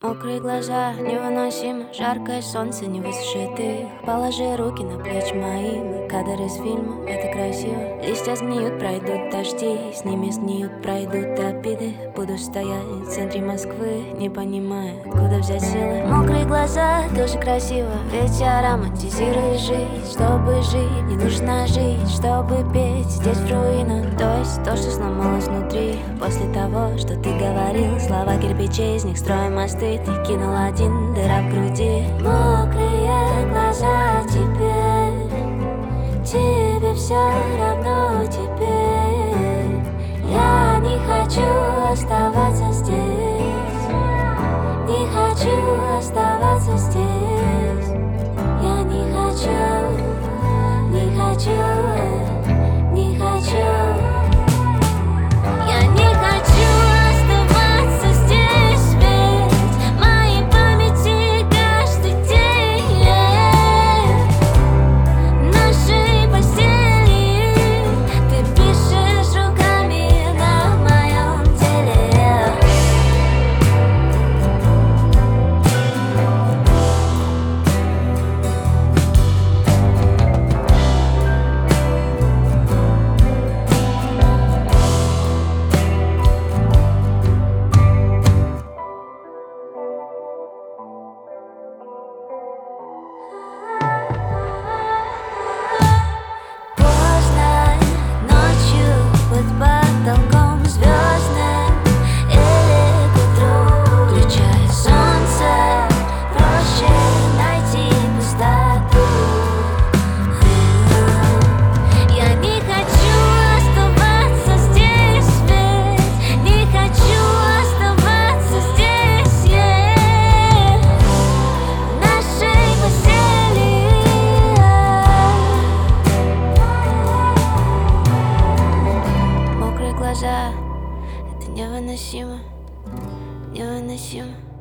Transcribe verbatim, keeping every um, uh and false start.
Мокрые глаза, невыносимо жаркое солнце, не высушит их. Положи руки на плечи мои, мы кадр из фильма, это красиво. Листья сгниют, пройдут дожди, с ними сгниют, пройдут обиды. Буду стоять в центре Москвы, не понимая, откуда взять силы. Мокрые глаза, тоже красиво, ведь я романтизирую жизнь. Чтобы жить, не нужно жить, чтобы петь здесь в руинах. То есть то, что сломалось внутри, после того, что ты говорил. Слова кирпичей, из них строим мосты. Ты кинул один, дыра в груди. Мокрые глаза теперь, тебе все равно теперь. Я не хочу оставаться здесь, не хочу оставаться здесь. Я не хочу, не хочу, не хочу. Я не хочу оставаться здесь, ведь в моей памяти каждый день нашей постели. Ты пишешь руками на моем теле. Поздно ночью под потолком звездным или к утру, включая солнце, проще найти пустоту. Я не хочу оставаться здесь, ведь не хочу оставаться здесь, yeah. В нашей постели. Мокрые глаза, это невыносимо, невыносимо.